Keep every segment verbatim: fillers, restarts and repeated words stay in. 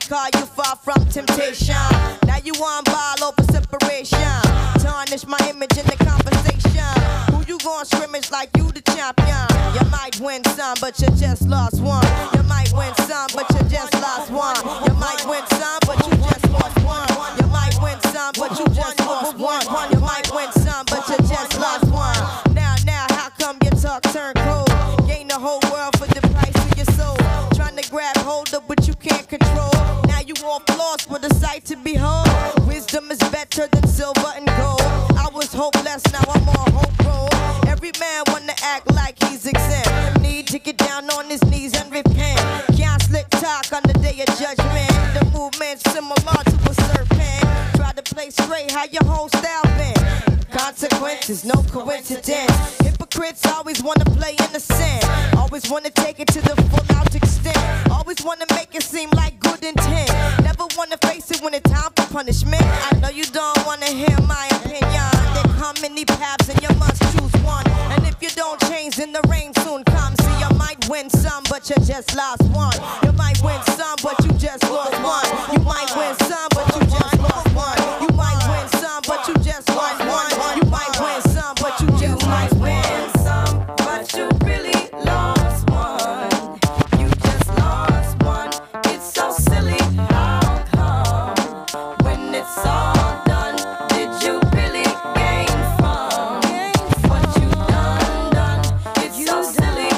call you far from temptation. Now you on ball over separation. Tarnish my image in the conversation. Who you gon' scrimmage like you the champion? You might win some, but you just lost one. You might win some, but you just lost one. You might win some, but you just lost one. You might win some, but you just lost one. You might win some, but you just lost one. Now, now, how come your talk turn cold? Gain the whole world for the price of your soul. Trying to grab hold of what you can't control. Now you all lost with a sight to behold. Wisdom is better than silver and gold. I was hopeless, now I'm on hope roll. Every man wanna act like he's exempt. Need to get down on his knees and repent. Can't slick talk on the day of judgment. The movement's similar to a serpent. Try to play straight, how your whole style been. Consequences, no coincidence. Hypocrites always wanna play innocent. Always wanna take it to the full out extent. Always wanna make it seem like good intent. Never wanna face it when it's time for punishment. I know you don't wanna hear my opinion. There come many paths and you must choose one. And if you don't change, then the rain soon comes. See, you might win some, but you just lost one. You might win some, but you just lost one. You might win some, but you just lost one. You might win some, but you just lost one. You might win some, but you just lost one. Some, but you really lost one. You just lost one. It's so silly. How come when it's all done, did you really gain from what you done done? It's so silly.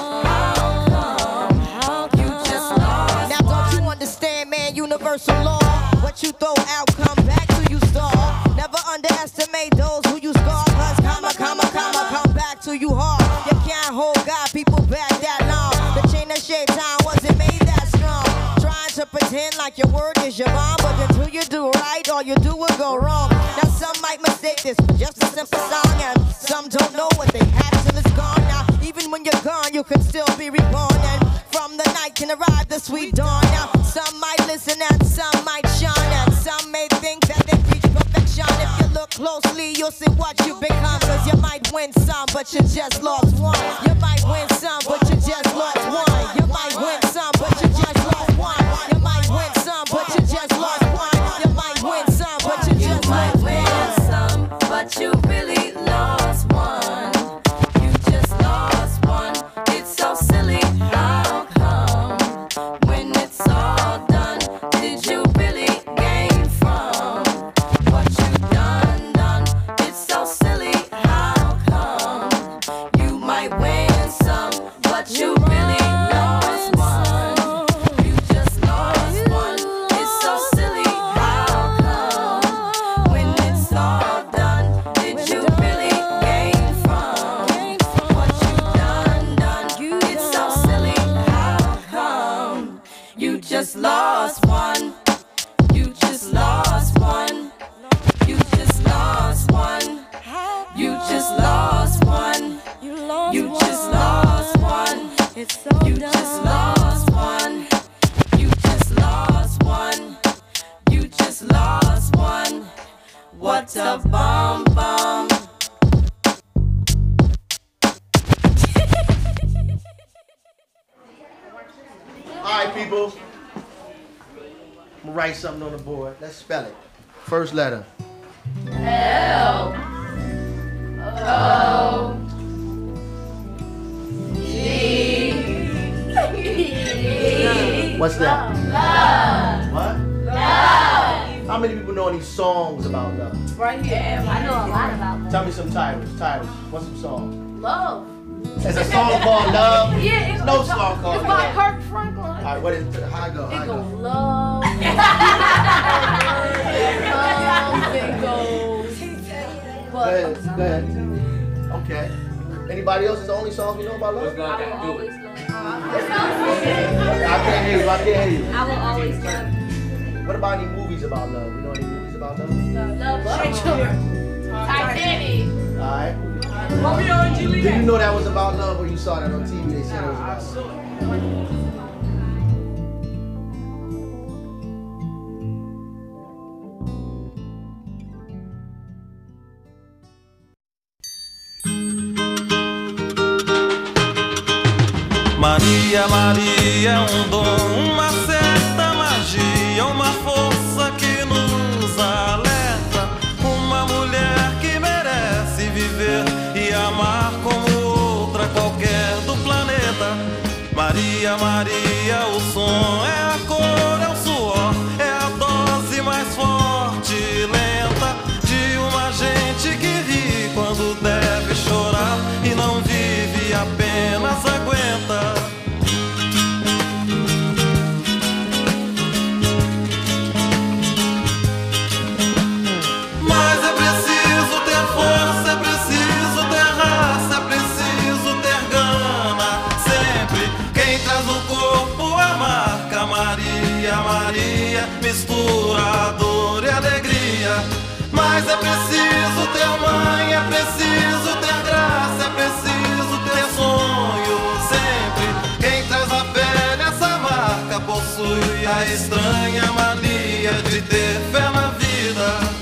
How come you just lost? Now don't you understand, man? Universal law. What you throw out, come back to you stall. Never underestimate those who you scar. Cause comma, comma, comma, come back to you hard. You can't hold God, people back that long. The chain of shaitan wasn't made that strong. Trying to pretend like your word is your bond, but until you do right, all you do will go wrong. Now some might mistake this for just a simple song, and some don't know what they have till it's gone. Now even when you're gone, you can still be reborn, and from the night can arrive the sweet dawn. Now some might listen and some might shine, and some may think that they reach perfection. If you look closely, you'll see what you become. Cause you might win some, but you just lost one. You might win some, but you just lost one. You might win some, but you just lost one. You might win some, but you just lost one. You might win some, but you just might lost win one. some, but you really lost one. You just lost one. It's so silly. How come when it's all done, did you really gain from what you done done? It's so silly. How come you might win some, but you really lost one? You just lost one. It's so silly. How come when it's all done, did you really gain from what you done done? It's so silly. How come you just lost one? You just lost one. You just lost one. You just lost one. You just lost one. You just lost one. You just lost one. You just lost one. What a bomb bomb. Alright, people. I'm gonna write something on the board. Let's spell it. First letter. L O G. What's that? Love. What? Love. How many people know any songs about love? Right here. I know a lot about love. Tell me some titles. Titles. What's some songs? Love. There's a song called Love. Yeah, it's no it's song called It's by Love. Kirk Franklin. All right, what is how I go? How I It go? goes love. Love. It goes. Go But ahead. Go ahead. Okay. Anybody else? Is the only song you know about love? I will always love. I can't hear you. I can't hear you. I will always love. What about any movies about love? You know any movies about love? Love. Love. Titanic. All right. Romeo and Juliet. Did you know that was about love, or you saw that on T V? They said it was about love. Maria, Maria é um dom, uma certa magia, uma Maria, Maria, mistura dor e alegria. Mas é preciso ter mãe, é preciso ter graça, é preciso ter sonho sempre. Quem traz na pele essa marca possui a estranha mania de ter fé na vida.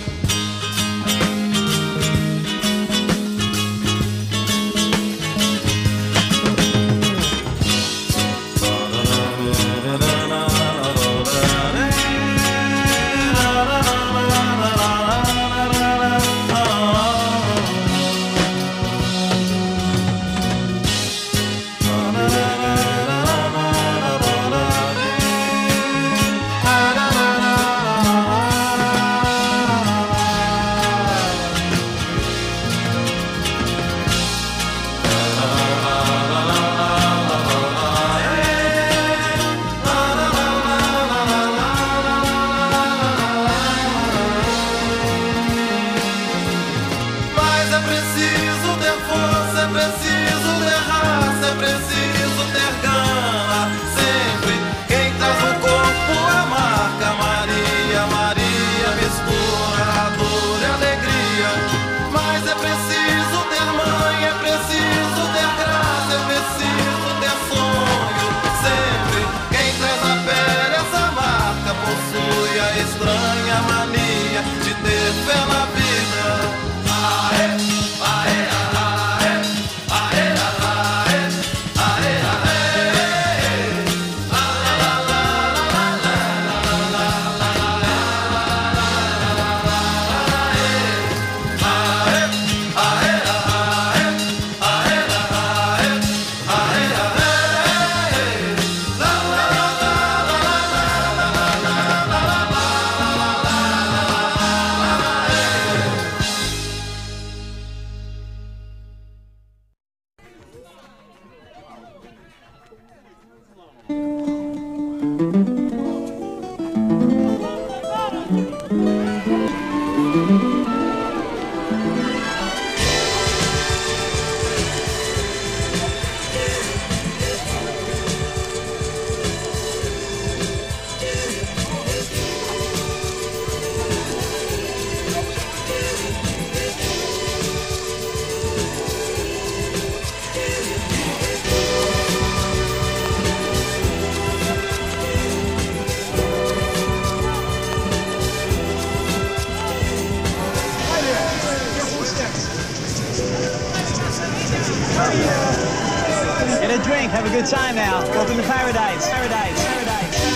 Get a drink, have a good time now. Welcome to paradise, paradise, paradise, paradise.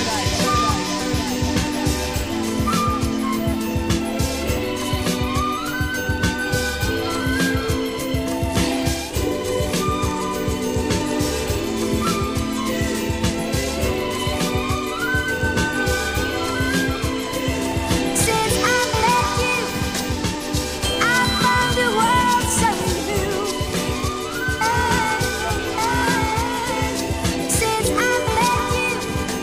Since I've left you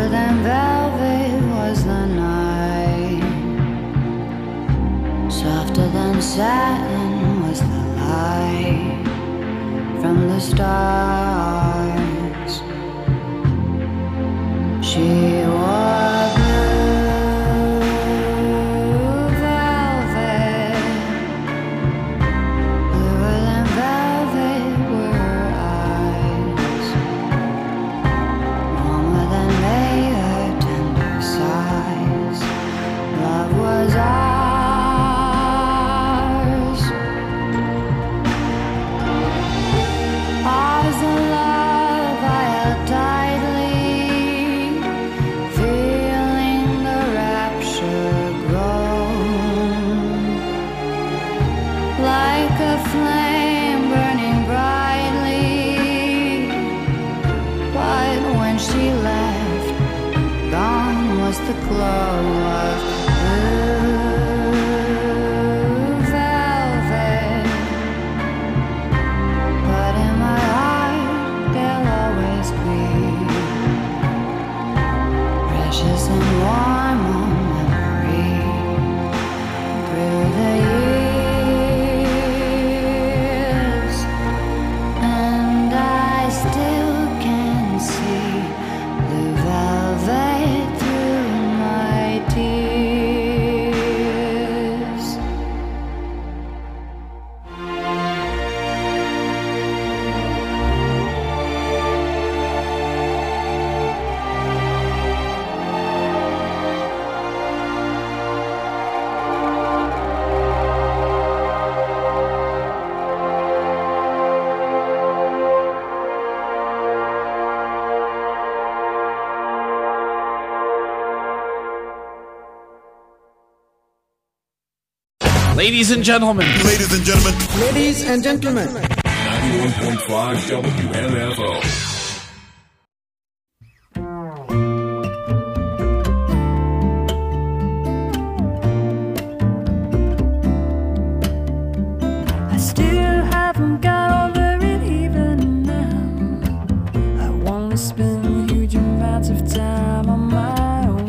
Warmer than velvet was the night, softer than satin was the light from the stars. She wore blue velvet, bluer than velvet were her eyes, warmer than May her tender sighs. Love was ours, ours the love I held tightly, feeling the rapture grow, like a flame burning brightly. But when she left, gone was the glow of blue velvet. But in my heart there'll always be precious and warm memory through the years, and I still can see blue velvet through my tears. Ladies and gentlemen. Ladies and gentlemen. Ladies and gentlemen. ninety-one point five W M F O. I still haven't got over it even now. I wanna spend huge amounts of time on my own.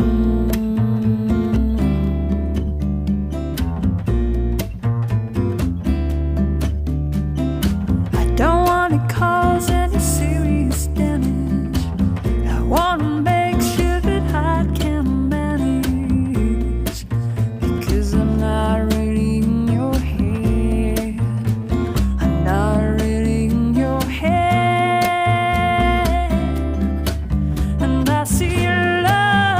I don't wanna cause any serious damage. I wanna make sure that I can manage, because I'm not really in your head. I'm not really in your head. And I see your love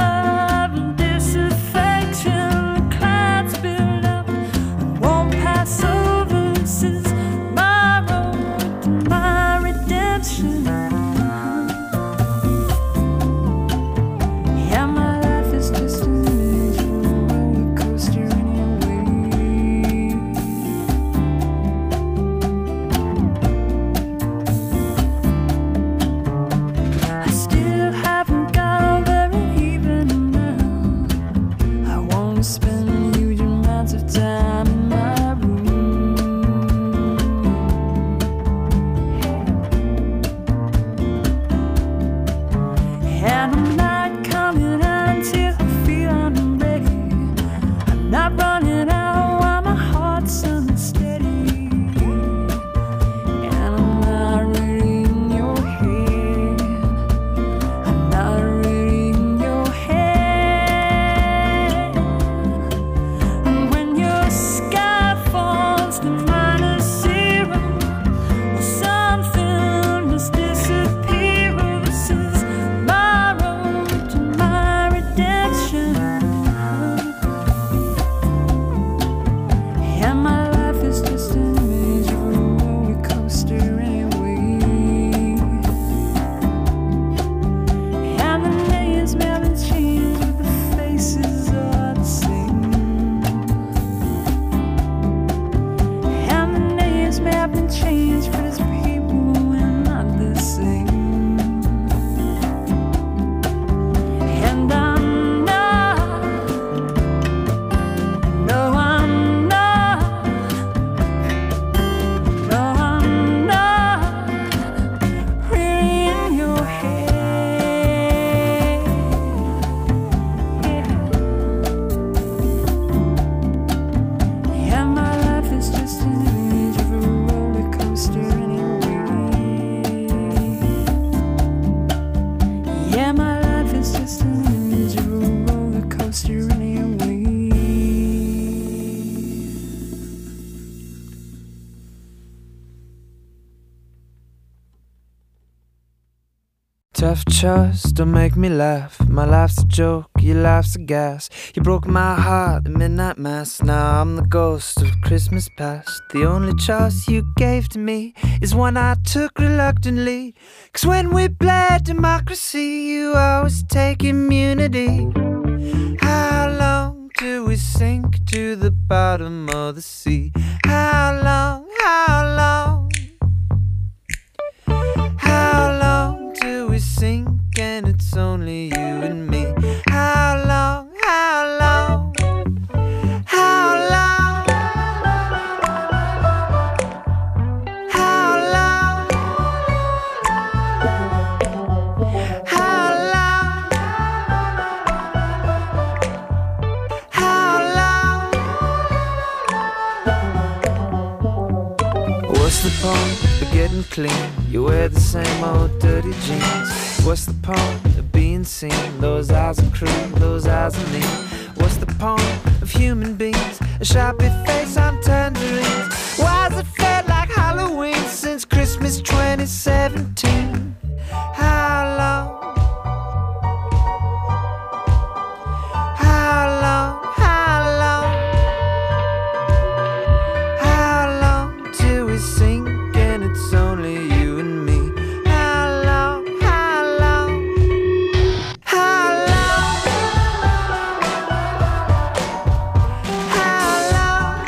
tough chores don't make me laugh. My life's a joke, your life's a gas. You broke my heart at midnight mass. Now I'm the ghost of Christmas past. The only choice you gave to me is one I took reluctantly. Cause when we played democracy, you always take immunity. How long till we sink to the bottom of the sea? How long, how long? How long till we sink and it's only you and me? How long, how long? How long? How long? How long? How long? What's the point of getting clean? You wear the same old dirty jeans. What's the point of being seen? Those eyes are cruel, those eyes are mean. What's the point of human beings? A sharpie face on tangerines. Why's it felt like Halloween since Christmas twenty seventeen? How long? How long? How long? How long till we sink and it's only you and me? How long? How long? How long? How long?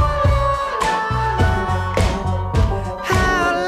How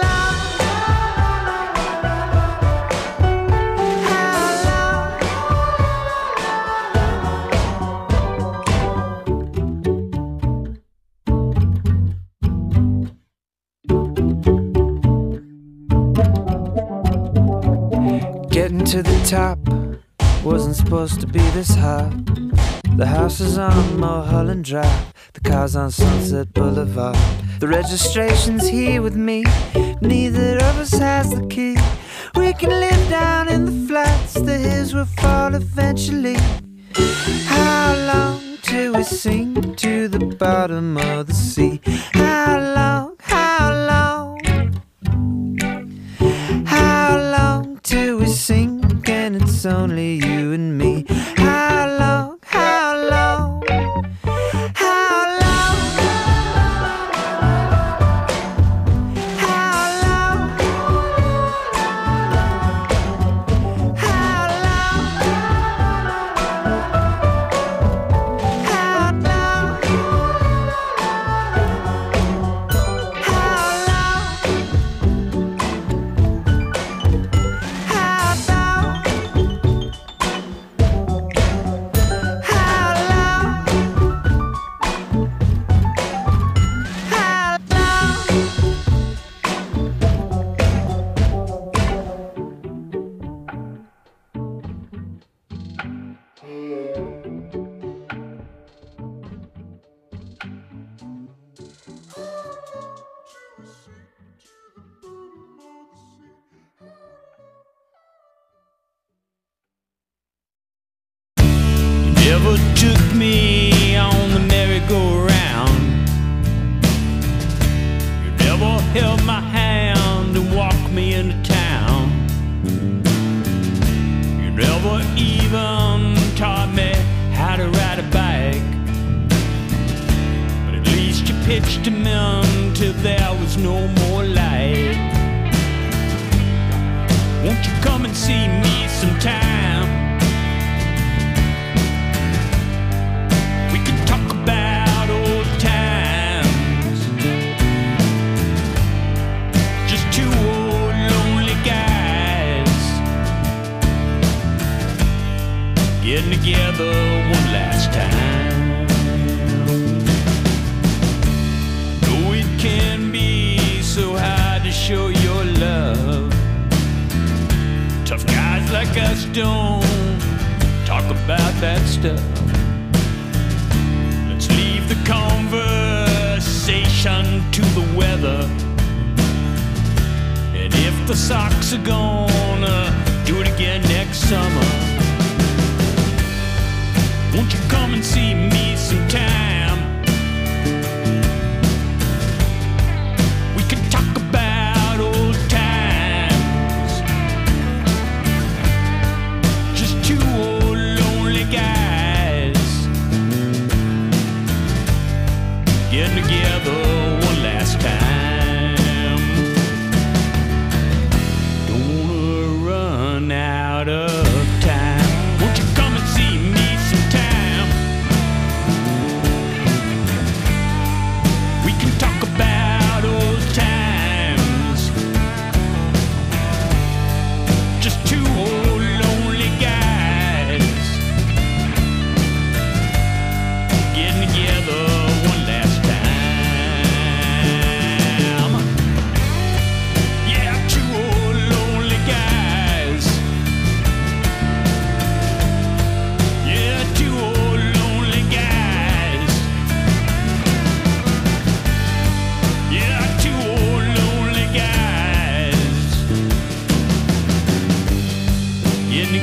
Getting to the top wasn't supposed to be this hard. The house is on Mulholland Drive, the car's on Sunset Boulevard. The registration's here with me, neither of us has the key. We can live down in the flats, the hills will fall eventually. How long till we sink to the bottom of the sea? How long, how long? How long till we sink and it's only you and me? How long, how long? How long? How long? How long? How long? Never took me on the merry-go-round. You never held my hand and walked me into town. You never even taught me how to ride a bike. But at least you pitched him in till there was no more light. Won't you come and see me sometime? About old times, just two old lonely guys getting together one last time. Though it can be so hard to show your love, tough guys like us don't talk about that stuff. Leave the conversation to the weather. And if the Sox are gonna do it again next summer, won't you come and see me sometime? We can talk about old times.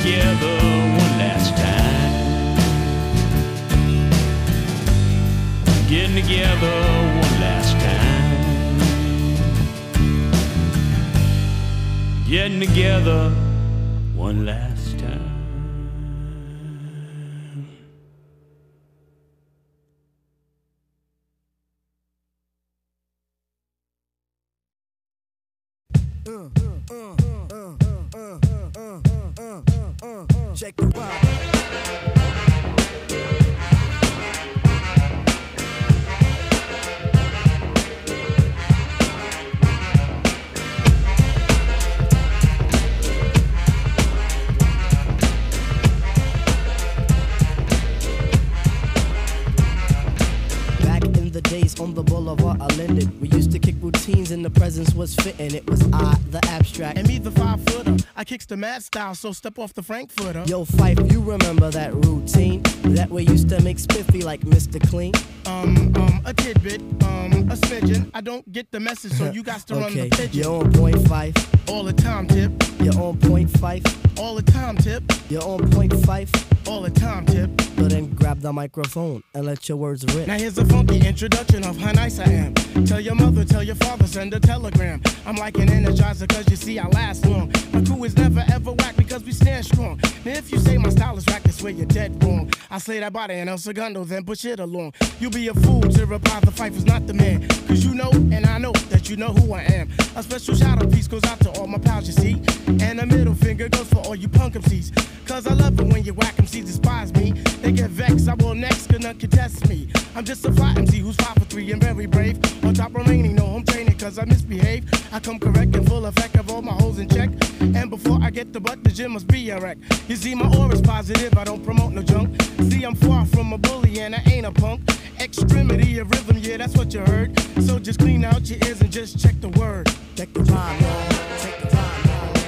together one last time. Getting together one last time. Getting together one last time. Uh, uh, uh, uh, uh, uh, uh, uh, uh, check the vibe. Days on the boulevard I lended. We used to kick routines and the presence was fitting. It was I, the abstract. And me, the five footer. I kicks the mad style, so step off the Frankfurter. Yo, Fife, you remember that routine? That we used to make spiffy like Mister Clean? Um, um, a tidbit, um, a smidgen. I don't get the message, so you got to okay. run the pigeon. You're on point five. All the time, tip. You're on point five. All the time, tip. You're on point five. All the time, tip. So then grab the microphone and let your words rip. Now here's a funky introduction of how nice I am. Tell your mother, tell your father, send a telegram. I'm like an energizer cause you see I last long. My crew is never ever whack because we stand strong. Now if you say my style is whack, that's where you're dead wrong. I slay that body in El Segundo, then push it along. You'll be a fool to reply the fight is not the man. Cause you know and I know that you know who I am. A special shout out piece goes out to all my pals you see. And a middle finger goes for all you punk M Cs. Cause I love it when you whack M Cs despise me. They get vexed, I will next, gonna contest me. I'm just a fly M C who's five for three and very brave. On top remaining, no home training cause I misbehave. I come correct and full effect of all my holes in check. And before I get the butt, the gym must be a wreck. You see my aura's positive, I don't promote no junk. See I'm far from a bully and I ain't a punk. Extremity of rhythm, yeah that's what you heard. So just clean out your ears and just check the word. Check the rhyme, y'all. Check the rhyme.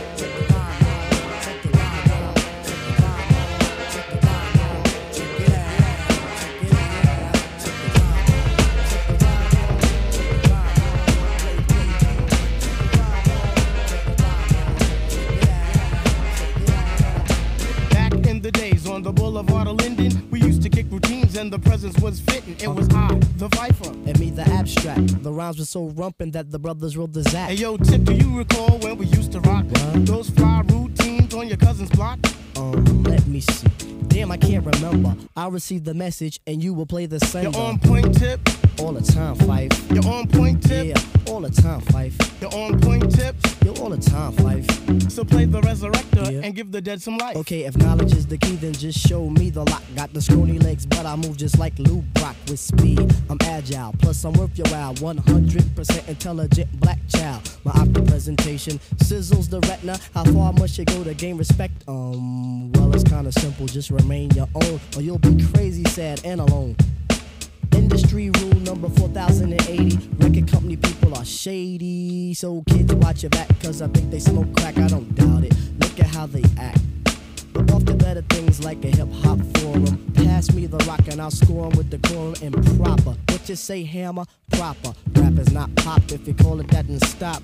On the boulevard of Linden, we used to kick routines and the presence was fitting. It was I, the Viper. And me, the abstract. The rhymes were so rumpin' that the brothers wrote the Zach. Hey yo, Tip, do you recall when we used to rock what? Those fly routines on your cousin's block? Um, let me see. Damn, I can't remember. I'll receive the message and you will play the sender. You're on point, Tip. All the time, Fife. You're on point, Tip. Yeah, all the time, Fife. You're on point, Tip. You're all the time, Fife. So play the resurrector yeah. and give the dead some life. Okay, if knowledge is the key, then just show me the lock. Got the scrawny legs, but I move just like Lou Brock with speed. I'm agile, plus I'm worth your while. one hundred percent intelligent black child. My optic presentation sizzles the retina. How far must you go to gain respect? Um, well, it's kinda simple. Just remain your own, or you'll be crazy, sad, and alone. Industry rule number four thousand eighty. Record company people are shady. So kids watch your back, cause I think they smoke crack. I don't doubt it. Look at how they act. But off the better things like a hip hop forum. Pass me the rock and I'll score 'em with decorum and proper. What you say, hammer? Proper. Rap is not pop. If you call it that, then stop.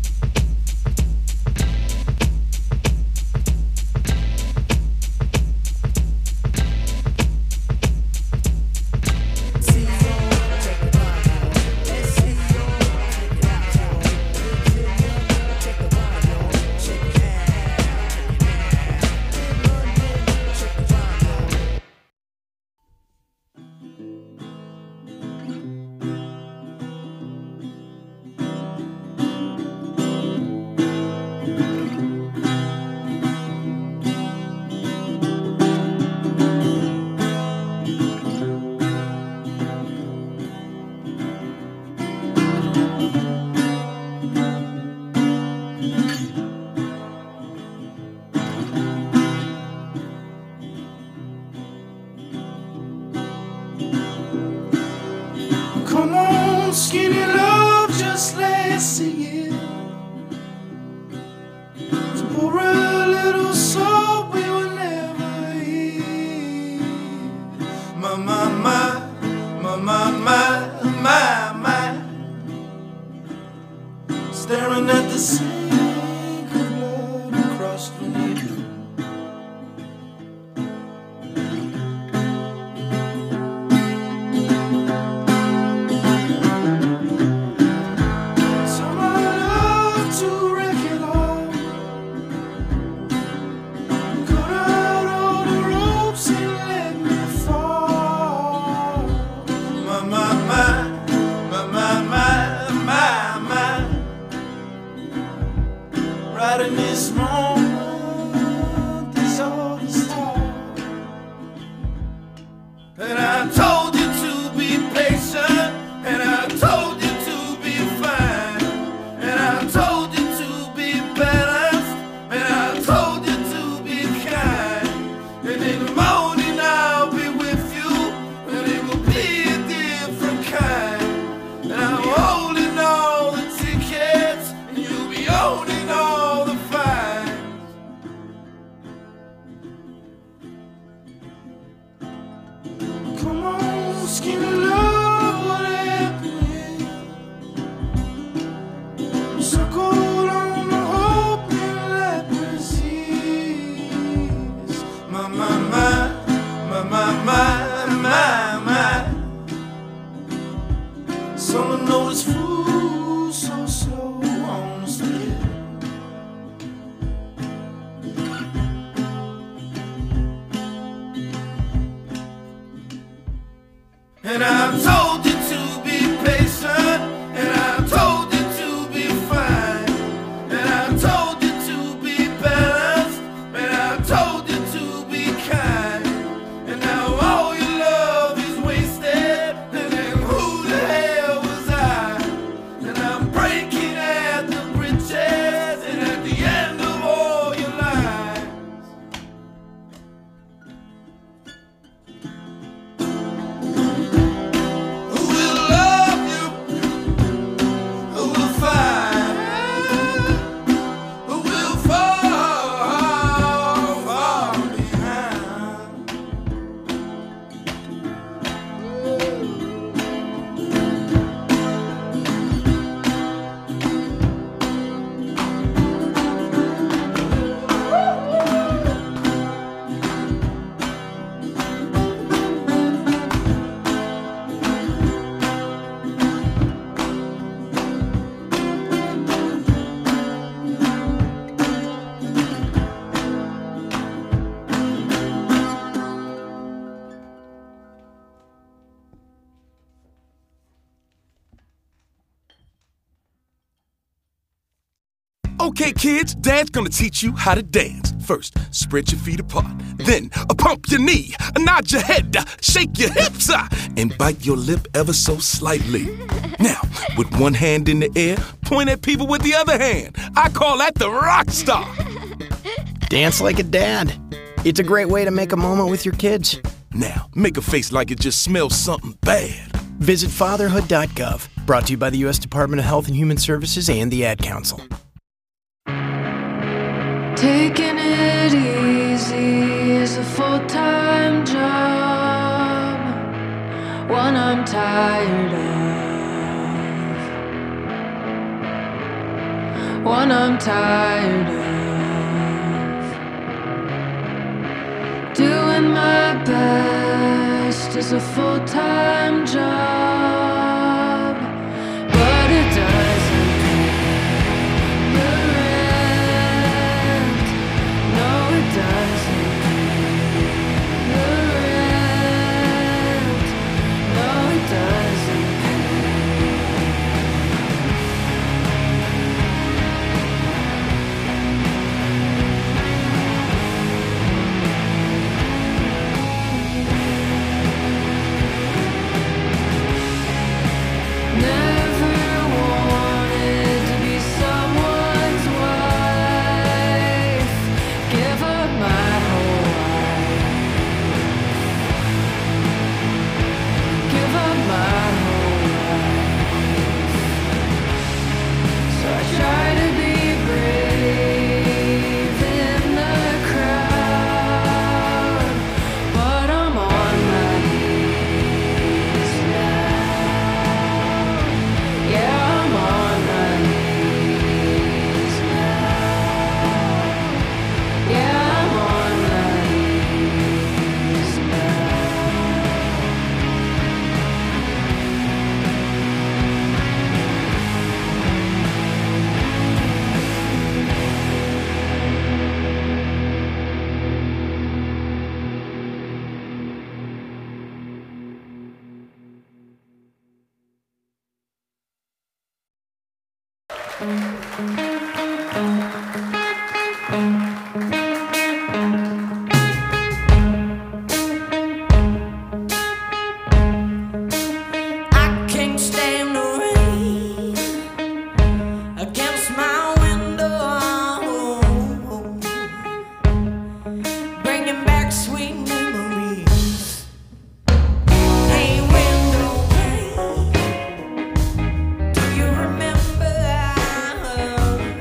Skinny love, just let's sing it. To pour a little soul we will never hear. My, my, my, my, my, my, my, my. Staring at the sink of blood across the needle. can love what happened. So cold on the hope and leprosies. My, my, my, my, my, my, my, my. Someone knows food so slow on the street. And I've told you to be patient, and I've told you to be fine, and I've told you to be balanced, and I've told you to be kind, and now all your love is wasted, and then who the hell was I? And I'm breaking at the bridges, and at the end of all your lies. Who will love you? Who will find? Who will fall, fall behind? Okay, kids, Dad's gonna teach you how to dance. First, spread your feet apart. Then, uh, pump your knee, uh, nod your head, uh, shake your hips, uh, and bite your lip ever so slightly. Now, with one hand in the air, point at people with the other hand. I call that the rock star. Dance like a dad. It's a great way to make a moment with your kids. Now, make a face like it just smells something bad. Visit fatherhood dot gov. Brought to you by the U S Department of Health and Human Services and the Ad Council. Taking it easy is a full-time job, one I'm tired of, one I'm tired of. Doing my best is a full-time job, but it doesn't pay the rent. No, it doesn't pay the rent. No, it doesn't Never wanted to be someone's wife. Give up my whole life. Give up my whole life. So I try to be brave in the crowd, but I'm on my knees now. Yeah, I'm on my knees now. Yeah, I'm on my knees I can't stand the rain against my window, bringing back sweet memories. Hey, window pane, do you remember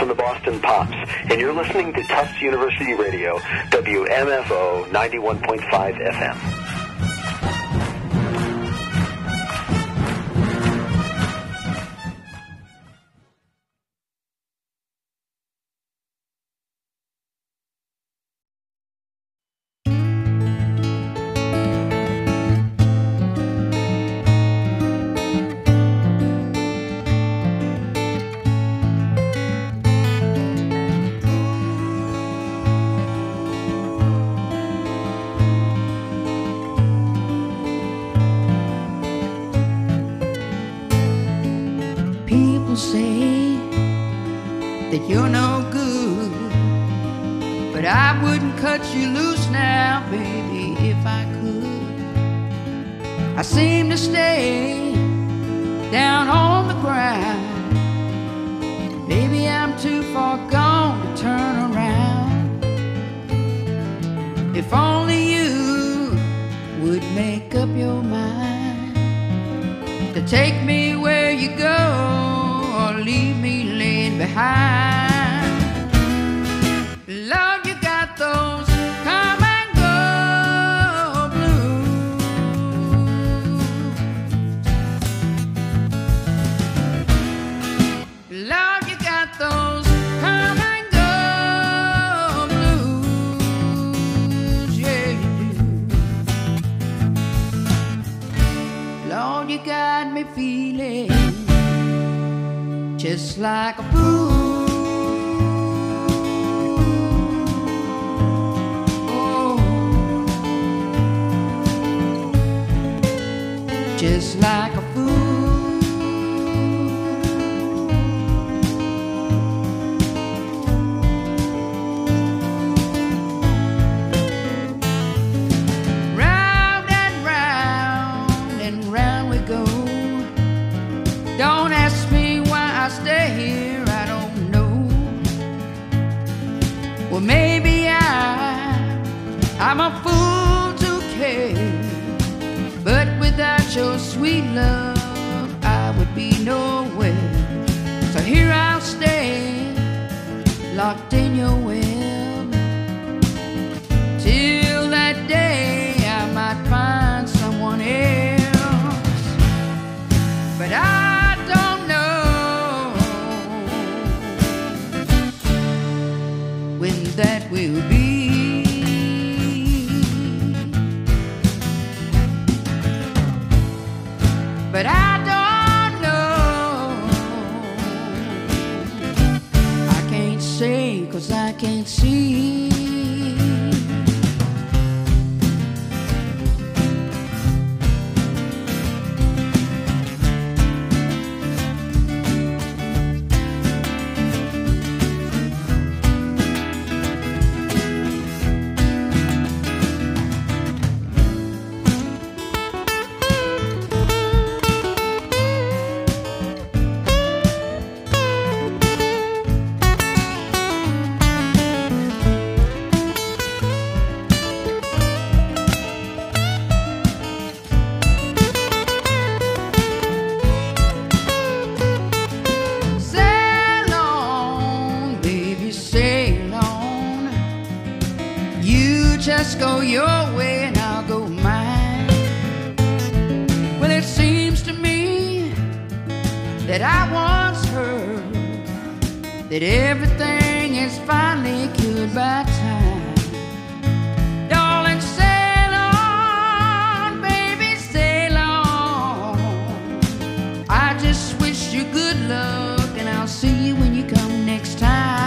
from the Boston Pops, and you're listening to Tufts University Radio, W M F O ninety-one point five F M. Say that you're no good, but I wouldn't cut you loose now, baby, if I could. I seem to stay down on the ground. Maybe I'm too far gone to turn around. If only you would make up your mind to take me where you go, or leave me laying behind. Lord, you got those come and go blues. Lord, you got those come and go blues. Yeah, you do. Lord, you got me feeling just like a fool. Oh, just like a fool. Round and round and round we go. Don't ask me I stay here, I don't know. Well, maybe I, I'm a fool to care, but without your sweet love, I would be nowhere. So here I'll stay, locked in your web, till that day I might find someone else. But I that will be. But I don't know. I can't say 'cause I can't see. Just go your way and I'll go mine. Well, it seems to me that I once heard that everything is finally cured by time. Darling, sail on, baby, sail on. I just wish you good luck and I'll see you when you come next time.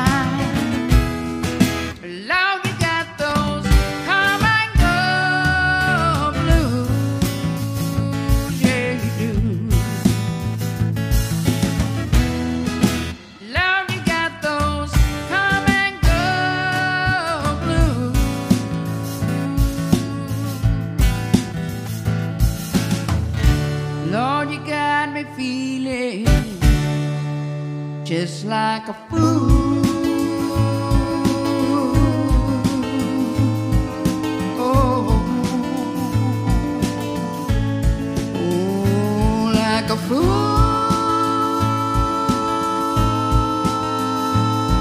Just like a fool. Oh, oh, like a fool.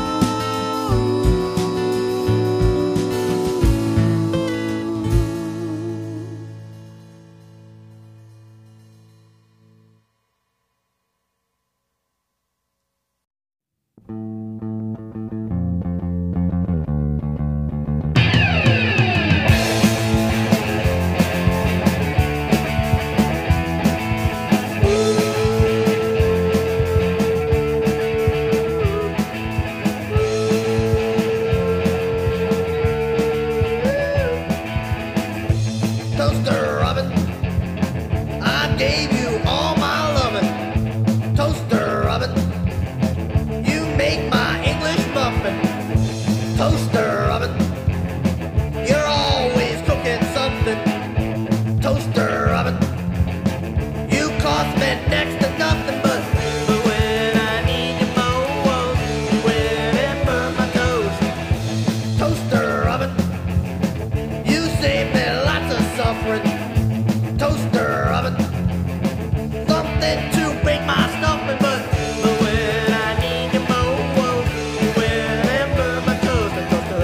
Toaster oven, you're always cooking something. Toaster oven, you cost me next to nothing, but but when I need you most, when it burns my toast. Toaster oven, you save me lots of suffering. Toaster oven, something to break my stuffing, but but when I need you most, when it burns my toast, the toaster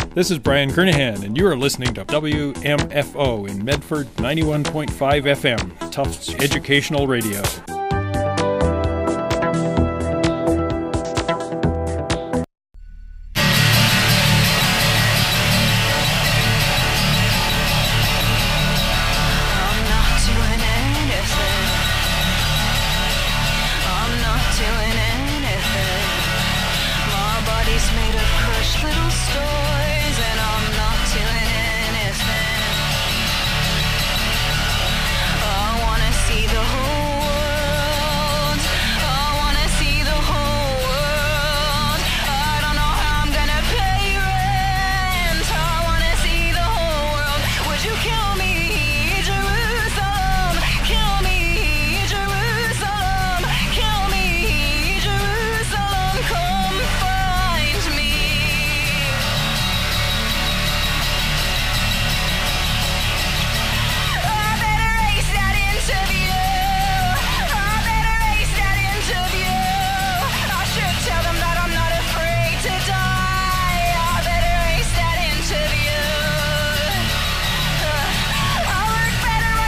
This is Brian Kernahan, and you are listening to W M F O in Medford, ninety-one point five F M, Tufts Educational Radio.